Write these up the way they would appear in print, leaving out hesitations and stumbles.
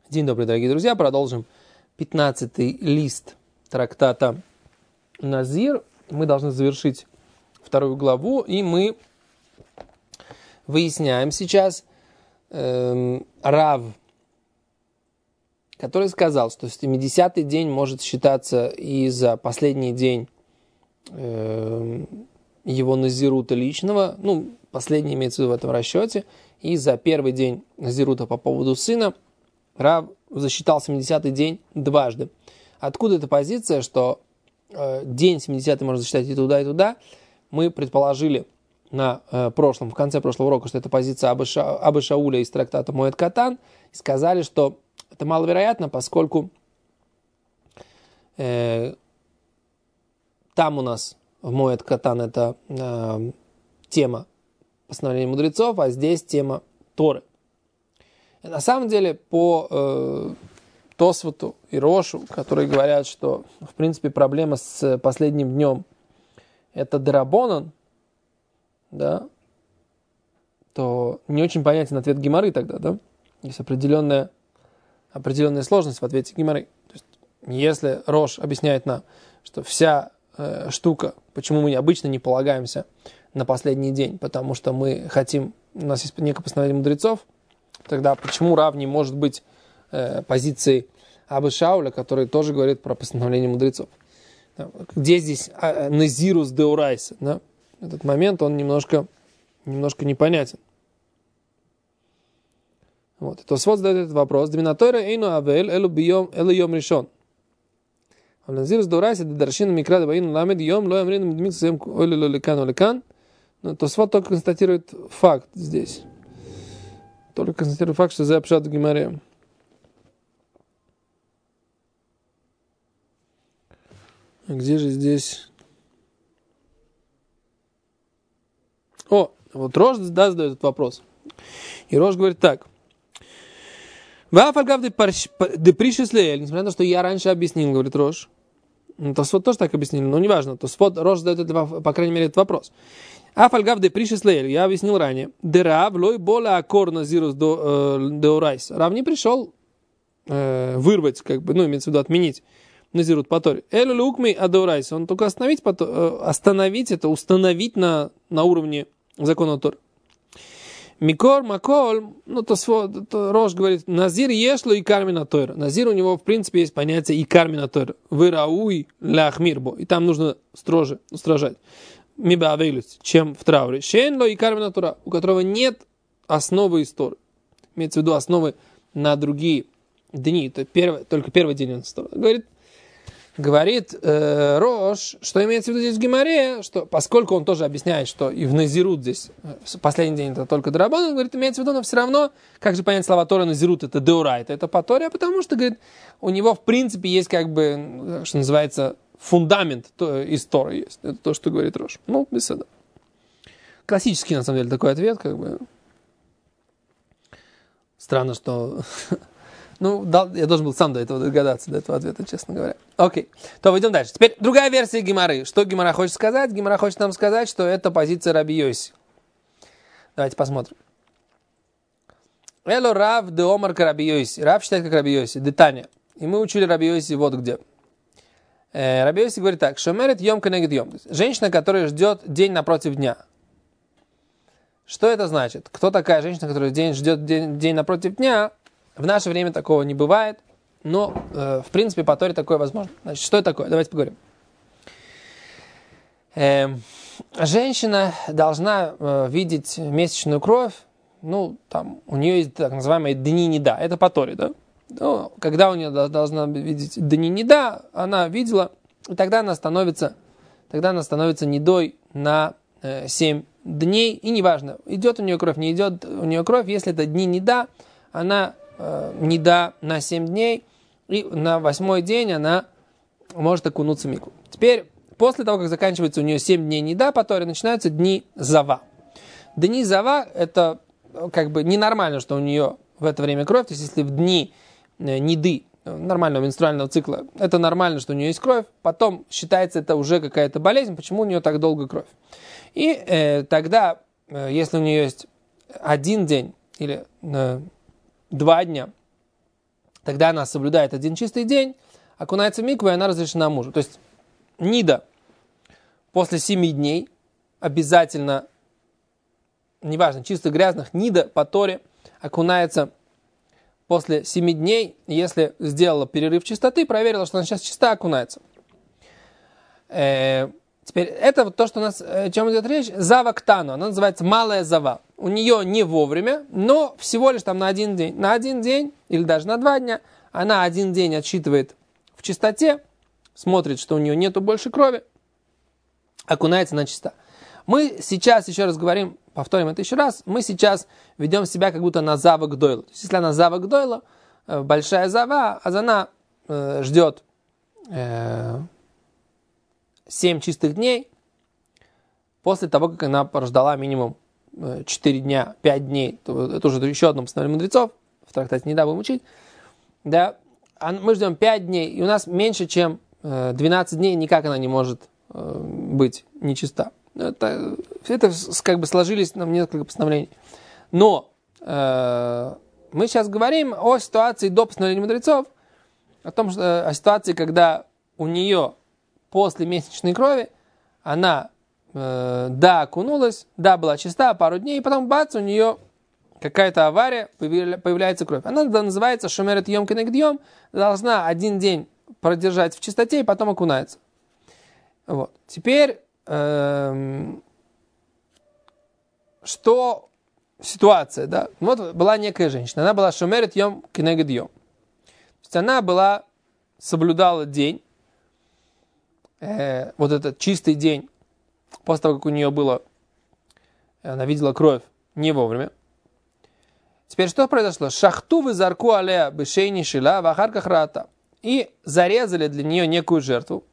День добрый, дорогие друзья. Продолжим 15-й лист трактата Назир. Мы должны завершить вторую главу, и мы выясняем сейчас Рав, который сказал, что 70-й день может считаться и за последний день его назирута личного, последний имеется в виду в этом расчете, и за первый день назирута по поводу сына Рав засчитал 70-й день дважды. Откуда эта позиция, что день 70-й можно засчитать и туда? Мы предположили в конце прошлого урока, что это позиция Абы Шауля из трактата Моэд Катан, и сказали, что это маловероятно, поскольку там у нас в Моэд Катан это тема постановления мудрецов, а здесь тема Торы. На самом деле, по Тосфоту и Рошу, которые говорят, что, в принципе, проблема с последним днем это Дерабонан, да, то не очень понятен ответ Гемары тогда, да? Есть определенная сложность в ответе Гемары. То есть, если Рош объясняет нам, что вся штука, почему мы обычно не полагаемся на последний день, потому что у нас есть некое постановление мудрецов, тогда почему Рав не может быть позицией Абы Шауля, который тоже говорит про постановление мудрецов? Где здесь Назирус Деурайса? Да? Этот момент, он немножко непонятен. Вот. Тосфот задает этот вопрос. Дминатойра эйну авель элу йом решон. Назирус Деурайса дедаршин микрада баину ламед йом ло ямрин медмит сэм ойли ло лекан. Тосфот только констатирует факт здесь. Только констатирую факт, что за пшат в Гемаре. А где же здесь? Вот Рош задает этот вопрос. И Рош говорит так. Несмотря на то, что я раньше объяснил, говорит Рош. Тосфот тоже так объяснили, но неважно. Рош задает, по крайней мере, этот вопрос. Афальгав де пришеслейль, я объяснил ранее. Дерав лой бола акор назирус деорайс. Рав не пришел вырвать, имеется в виду отменить назирут по Торе. Элю лукмей адеорайс. Он только установить на уровне закона Торы. Микор, маколь, Рош говорит, назир ешло и кармина Тора. Назир у него, в принципе, есть понятие и кармина Тора. Вырауй ляхмирбо. И там нужно устражать. Чем в трауре. Шенло и кармина Тора, у которого нет основы истории. Имеется в виду основы на другие дни. Только первый день он истории. Говорит Рош, что имеется в виду здесь в Гемаре, что поскольку он тоже объясняет, что и в Назирут здесь последний день это только Драбан, он говорит, имеется в виду, но все равно, как же понять слова Торы Назирут, это Деурайт, это по Торе, потому что, говорит, у него в принципе есть что называется, фундамент из Торы есть. Это то, что говорит Рош. Беседа. Классический, на самом деле, такой ответ, Странно, что... я должен был сам до этого догадаться, до этого ответа, честно говоря. Окей. То идем дальше. Теперь другая версия Гемары. Что Гемара хочет сказать? Гемара хочет нам сказать, что это позиция Раби Йоси. Давайте посмотрим. Эло Рав де Омар ка Раби Йоси. Рав считает как Раби Йоси. Детания. И мы учили Раби Йоси вот где. Раби Йоси говорит так. Шомерет йом кенегед йом. Женщина, которая ждет день напротив дня. Что это значит? Кто такая женщина, которая ждет день напротив дня? В наше время такого не бывает, но, в принципе, по Торе такое возможно. Значит, что это такое? Давайте поговорим. Женщина должна видеть месячную кровь, у нее есть так называемые дни неда. Это по Торе, да? Когда у нее должна видеть дни неда, она видела, и тогда она становится недой на 7 дней, и неважно, идет у нее кровь, не идет у нее кровь, если это дни неда, она неда на 7 дней, и на 8-й день она может окунуться в микву. Теперь, после того, как заканчивается у нее 7 дней неда, по Торе начинаются дни зава. Дни зава, это ненормально, что у нее в это время кровь, то есть если в дни неды, нормального менструального цикла, это нормально, что у нее есть кровь, потом считается это уже какая-то болезнь, почему у нее так долго кровь. И тогда, если у нее есть 1 день или 2 дня тогда она соблюдает один чистый день, окунается в микву, и она разрешена мужу. То есть нида после 7 дней обязательно, неважно, чистых, грязных, нида по Торе окунается после 7 дней, если сделала перерыв чистоты, проверила, что она сейчас чиста, окунается. Теперь, это вот то, что у нас, о чем идет речь, зава ктану, она называется малая зава. У нее не вовремя, но всего лишь там на один день. На один день, или даже на 2 дня, она один день отсчитывает в чистоте, смотрит, что у нее нету больше крови, окунается на чисто. Мы сейчас, еще раз говорим, повторим это еще раз, мы сейчас ведем себя как будто на зава гдойла. То есть, если она зава гдойла, большая зава, а она ждет 7 чистых дней после того, как она прождала минимум 4 дня, 5 дней. Это уже еще одно постановление мудрецов, в трактате не будем учить. Да, мы ждем 5 дней, и у нас меньше, чем 12 дней никак она не может быть нечиста. Это как бы сложились нам несколько постановлений. Но мы сейчас говорим о ситуации до постановления мудрецов, о ситуации, когда у нее после месячной крови она окунулась, была чиста пару дней, и потом бац, у нее какая-то авария, появляется кровь. Она называется шумерет йом кенегд йом, должна один день продержать в чистоте и потом окунается. Вот. Теперь, что ситуация, да? Вот была некая женщина, она была шумерет йом кенегд йом. То есть она соблюдала день, вот этот чистый день, после того, как у нее она видела кровь не вовремя. Теперь что произошло? Шахту вызарку алея бешейни шила вахарках рата. И зарезали для нее некую жертву.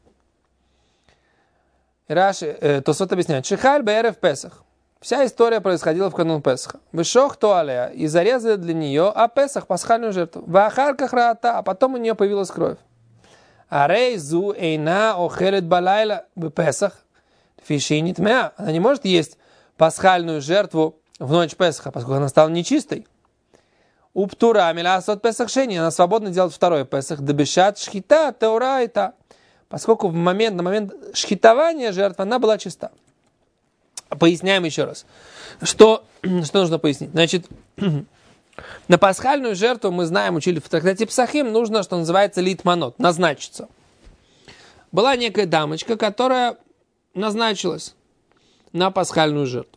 Раши, Тосфот объясняет. Шихаль бэрев Песах. Вся история происходила в канун Песаха. Вышох то алея. И зарезали для нее Песах, пасхальную жертву. Вахарках рата. А потом у нее появилась кровь. Арей зу эйна охелет балайла в Песах. Фишинит мя. Она не может есть пасхальную жертву в ночь Песаха, поскольку она стала нечистой. Уптура милясот Песах шени. Она свободно делает второй Песах. Дебешат шхита теурайта. Поскольку на момент шхитования жертвы она была чиста. Поясняем еще раз. Что нужно пояснить? Значит, на пасхальную жертву, мы знаем, учили в трактате Псахим, нужно, что называется, литманот, назначиться. Была некая дамочка, которая назначилась на пасхальную жертву.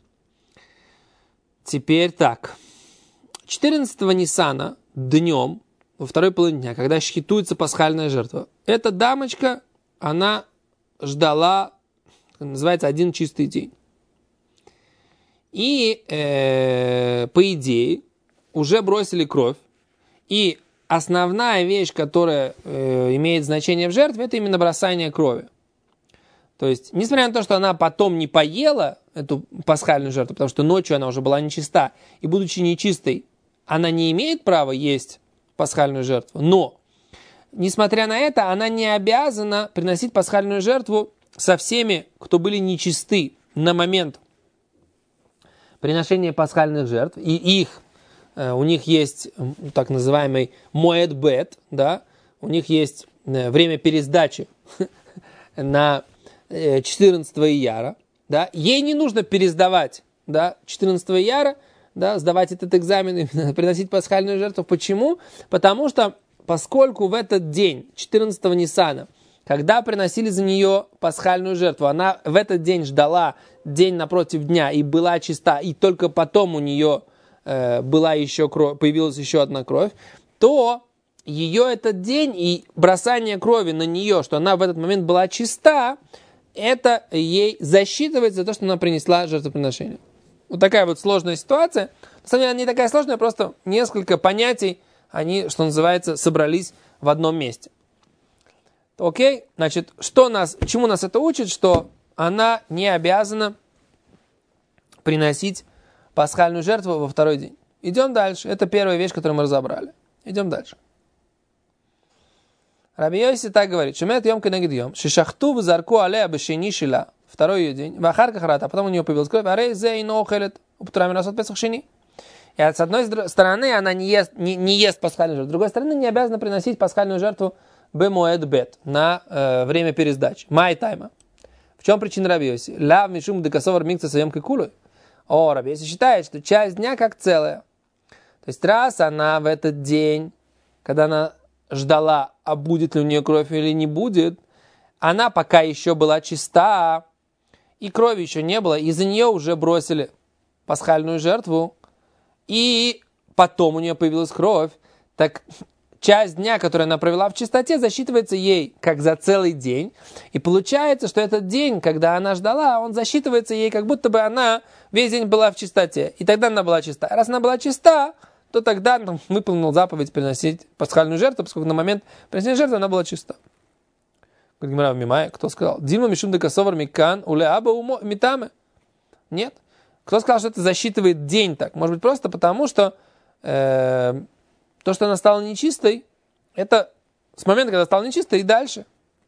Теперь так. 14-го Ниссана днем, во второй половине дня, когда шхитуется пасхальная жертва, эта дамочка, она ждала, называется, один чистый день. И, по идее, уже бросили кровь. И основная вещь, которая имеет значение в жертве, это именно бросание крови. То есть, несмотря на то, что она потом не поела эту пасхальную жертву, потому что ночью она уже была нечиста, и будучи нечистой, она не имеет права есть пасхальную жертву. Но, несмотря на это, она не обязана приносить пасхальную жертву со всеми, кто были нечисты на момент приношения пасхальных жертв. И у них есть так называемый моэд бет, да, у них есть время пересдачи на 14 ияра, да, ей не нужно пересдавать, да, 14 ияра, да, сдавать этот экзамен и приносить пасхальную жертву. Почему? Потому что, поскольку в этот день, 14-го Ниссана, когда приносили за нее пасхальную жертву, она в этот день ждала день напротив дня и была чиста, и только потом у нее была еще кровь, появилась еще одна кровь, то ее этот день и бросание крови на нее, что она в этот момент была чиста, это ей засчитывается за то, что она принесла жертвоприношение. Вот такая вот сложная ситуация. На самом деле она не такая сложная, просто несколько понятий, они, что называется, собрались в одном месте. Окей? Значит, чему нас это учит? Что она не обязана приносить пасхальную жертву во второй день. Идем дальше. Это первая вещь, которую мы разобрали. Идем дальше. Раби Йоси так говорит. Шумет йом кенегед йом. Шишахту взарку алея бешени шила. Второй ее день. Вахарках рата. А потом у нее появилась кровь. Арей зе ино охелет. Уптура мирасот песах шени. И с одной стороны, она не ест пасхальную жертву, с другой стороны, не обязана приносить пасхальную жертву бемоэд бет на время пересдачи, май тайма. В чем причина Раби Йоси? Ляв мишум декасовар микца саем кикулы. Раби Йоси считает, что часть дня как целая. То есть раз она в этот день, когда она ждала, а будет ли у нее кровь или не будет, она пока еще была чиста, и крови еще не было, и за нее уже бросили пасхальную жертву, и потом у нее появилась кровь, так часть дня, которую она провела в чистоте, засчитывается ей как за целый день. И получается, что этот день, когда она ждала, он засчитывается ей, как будто бы она весь день была в чистоте. И тогда она была чиста. Раз она была чиста, то тогда она выполнила заповедь приносить пасхальную жертву, поскольку на момент принесения жертвы она была чиста. Кто сказал? Дима мишум декасовар микан улеаба митаме. Нет. Кто сказал, что это засчитывает день так? Может быть, просто потому, что то, что она стала нечистой, это с момента, когда стала нечистой, и дальше.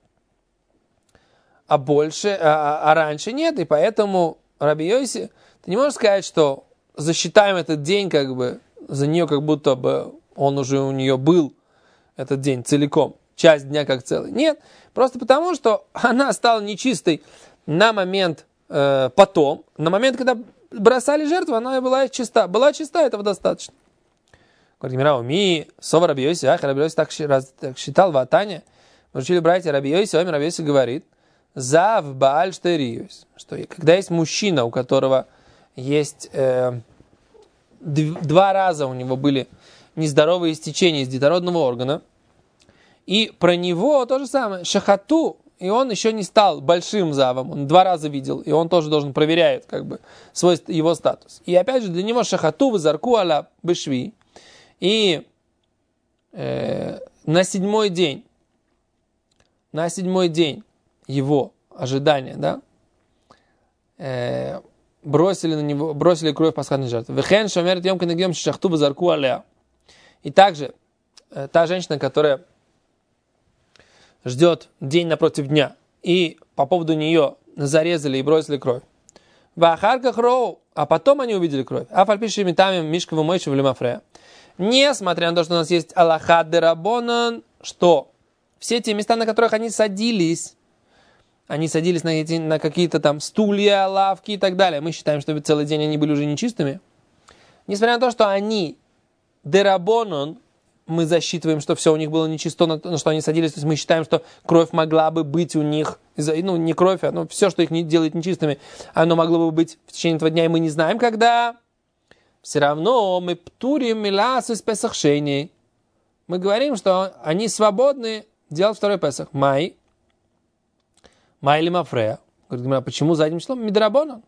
А раньше нет, и поэтому Раби Йоси, ты не можешь сказать, что засчитаем этот день, как бы, за нее, как будто бы он уже у нее был, этот день целиком, часть дня как целый. Нет, просто потому, что она стала нечистой на момент потом, на момент, когда бросали жертву, она была чиста. Была чиста, этого достаточно. Говорит, Сова Раби Йоси, Раби Йоси так считал в Атане. Мы учили братья Раби Йоси, Раби Йоси говорит, Зав Бааль Штериюс, что когда есть мужчина, у которого есть 2 раза у него были нездоровые истечения из детородного органа, и про него то же самое, Шахату, и он еще не стал большим завом, он 2 раза видел, и он тоже должен проверять как бы его статус. И опять же, для него Шахату вызарку аля бешви, и на 7-й день его ожидания, да, бросили кровь пасхальной жертвы. Вехен шомерет йом кенегем шахту вызарку аля. И также та женщина, которая ждет день напротив дня, и по поводу нее зарезали и бросили кровь. Вахарках роу, а потом они увидели кровь. Афальпиши митами мишкову мойши в лимафрея. Несмотря на то, что у нас есть Аллаха де Рабонан, что все те места, на которых они садились на какие-то там стулья, лавки и так далее, мы считаем, что целый день они были уже нечистыми. Несмотря на то, что они де Рабонан, мы засчитываем, что все у них было нечисто, на что они садились, то есть мы считаем, что кровь могла бы быть у них, не кровь, а все, что их не делает нечистыми, оно могло бы быть в течение этого дня, и мы не знаем, когда. Все равно мы птурим милас из песахшений. Мы говорим, что они свободны делать второй песах. Май лимафрея. Говорит, почему задним числом? Мидрабонан.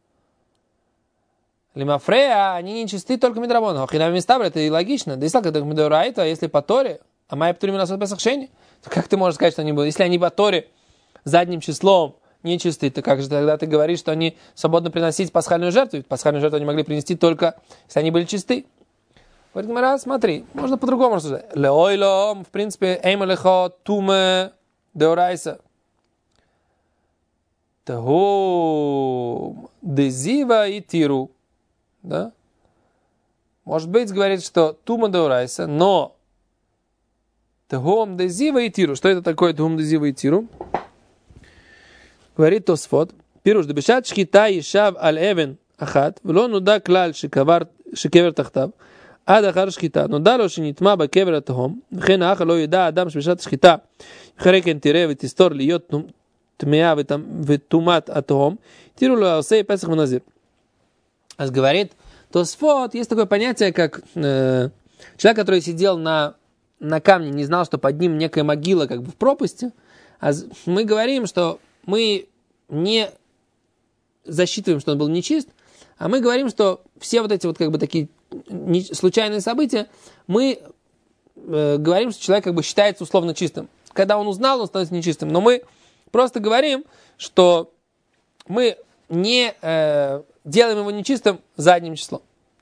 Лимафрея, они не чисты только мидрабонан. Охинами места, это и логично. Да и когда мидорайта, если по Торе, а май птурим милас из песахшений, то как ты можешь сказать, что они будут? Если они по Торе задним числом нечистые, то как же тогда ты говоришь, что они свободно приносить пасхальную жертву? Ведь пасхальную жертву они могли принести только, если они были чисты. Говорит Гмара, смотри, можно по-другому рассуждать. Леойлом, в принципе, эймалехо туме деорайса. Тагум дезива и тиру. Да? Может быть, говорит, что тума деорайса, но тагум дезива и тиру. Что это такое тагум дезива и тиру? Говорит Тосфот, пируш дебешат шхита ишав аль эвен ахат, вло нуда клаль шекевер тахтав, ад ахар шхита, нуда ло шинитма бакевер атахом, וכן האח לא ידע אדם שבשעת שחיטה, אחרי כן תראה ותסתור להיות טמאה וטומאת התהום, תראו לו העושה פסח ונזיר. אז говорит Тосфот, есть такое понятие, как человек, который сидел на камне, не знал, что под ним некая могила как бы в пропасти, а мы говорим, что мы не засчитываем, что он был нечист, а мы говорим, что все вот эти вот как бы такие случайные события, мы говорим, что человек как бы считается условно чистым. Когда он узнал, он становится нечистым. Но мы просто говорим, что мы не делаем его нечистым задним числом.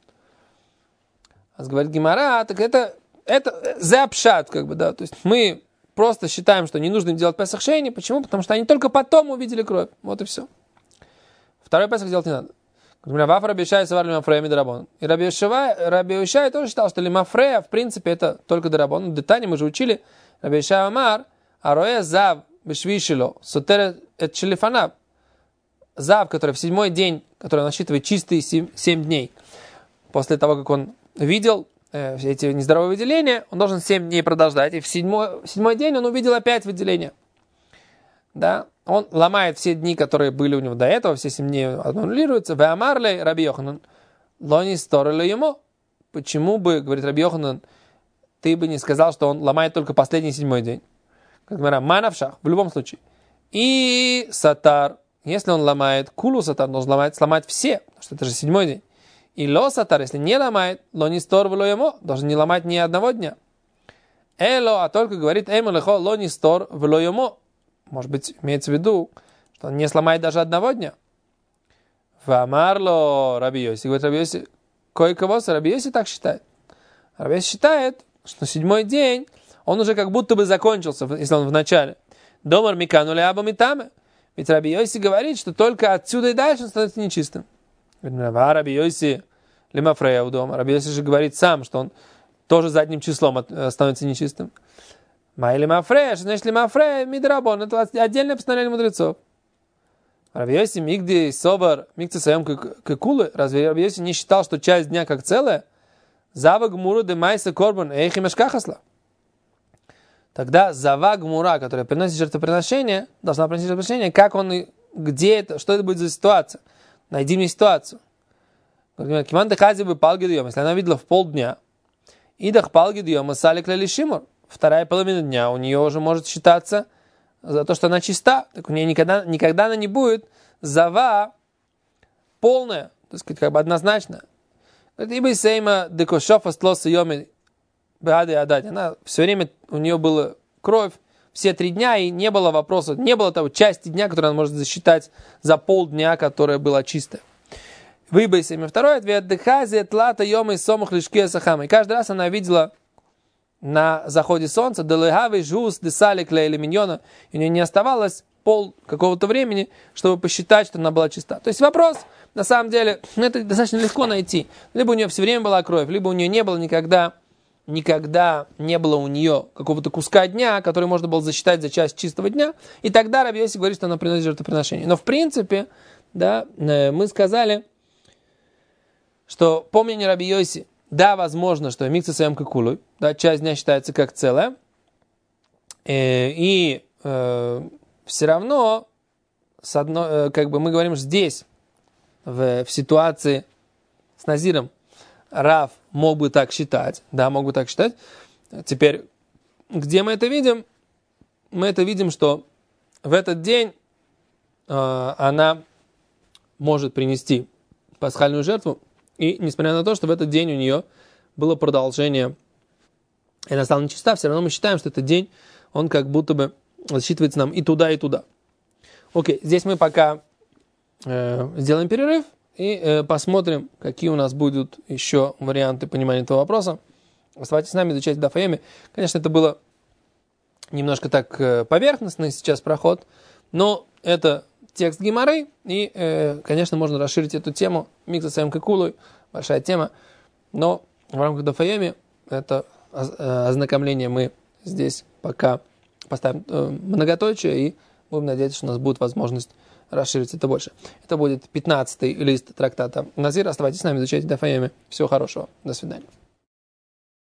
А говорит Гемара, так это запшат, как бы, да, то есть мы просто считаем, что не нужно им делать Песах Шейни. Почему? Потому что они только потом увидели кровь. Вот и все. Второй Песах делать не надо. Ваф Раби Ишай савар лимафрея мидрабон. И Раби Ишай тоже считал, что лимафрея, в принципе, это только дарабон. В детане мы же учили, Раби Ишай амар, ароэ зав бешвишило, сотер эт шелифанав. Зав, который в 7-й день, который насчитывает чистые 7 дней, после того, как он видел все эти нездоровые выделения, он должен 7 дней продолжать. И в 7-й день он увидел опять выделения. Да? Он ломает все дни, которые были у него до этого, все 7 дней аннулируются. Веамарлей Раби Йоханан, лони сторили ему. Почему бы, говорит Раби Йоханан, ты бы не сказал, что он ломает только последний 7-й день? Как говорят, манавшах, в любом случае. И сатар, если он ломает кулу сатар, должен сломать все, потому что это же 7-й день. И ло сатар, если не ломает, лони сторвало ему, должен не ломать ни одного дня. Эло, а только говорит, эйму лехо лони стор вло ему. Может быть, имеется в виду, что он не сломает даже одного дня. Вамарло Раби Йоси. Говорит Раби Йоси, кое-кого Раби Йоси так считает. Раби Йоси считает, что 7-й день, он уже как будто бы закончился, если он в начале. Домар миканули абами тамы. Ведь Раби Йоси говорит, что только отсюда и дальше он становится нечистым. Раби Йоси лимафрея у дома. Раби Йоси же говорит сам, что он тоже задним числом становится нечистым. Май лимафрея, что значит лимафрея, мидрабон, это отдельное постановление мудрецов. Раби Йоси мигди собор, мигти своем кекулы, разве Раби Йоси не считал, что часть дня как целое? Зава гмуру де майса корбан, эйхи мешкахасла. Тогда зава гмура, которая приносит жертвоприношение, должна приносить жертвоприношение, как он, где это, что это будет за ситуация. Найди мне ситуацию. Киман дехази бы палгидьем, если она видела в полдня, и дах палгидьем, и салик лали шимур. Вторая половина дня у нее уже может считаться за то, что она чиста. Так у нее никогда она не будет зава полная, так сказать, как бы однозначно. Ибо сейма декошофа слоса йоми беады адать. Она все время, у нее была кровь все 3 дня, и не было вопроса, не было того части дня, которую она может засчитать за полдня, которая была чистая. Выбейся имя. Второй ответ. Дехази тлата йоми сомах лишкия сахама. И каждый раз она видела на заходе солнца, делегавый жус, десалик или миньона, и у нее не оставалось пол какого-то времени, чтобы посчитать, что она была чиста. То есть вопрос, на самом деле, это достаточно легко найти. Либо у нее все время была кровь, либо у нее не было никогда не было у нее какого-то куска дня, который можно было засчитать за часть чистого дня, и тогда Раби Йоси говорит, что она приносит жертвоприношение. Но в принципе, да, мы сказали, что по мнению Раби Йоси, да, возможно, что микца своем кекулой, да, часть дня считается как целая, и все равно, как бы мы говорим, что здесь, в ситуации с Назиром, Рав мог бы так считать, да, мог бы так считать. Теперь, где мы это видим? Мы это видим, что в этот день она может принести пасхальную жертву, и несмотря на то, что в этот день у нее было продолжение, и она стала нечиста, все равно мы считаем, что этот день, он как будто бы засчитывается нам и туда, и туда. Окей, здесь мы пока сделаем перерыв и посмотрим, какие у нас будут еще варианты понимания этого вопроса. Оставайтесь с нами, изучайте Даф Йоми. Конечно, это было немножко так поверхностный сейчас проход, но это текст Гемары, и, конечно, можно расширить эту тему. Микса своим кекулой, большая тема, но в рамках Даф Йоми это ознакомление мы здесь пока поставим многоточие, и будем надеяться, что у нас будет возможность расширить это больше. Это будет 15-й лист трактата Назир. Оставайтесь с нами, изучайте Даф Йоми. Всего хорошего. До свидания.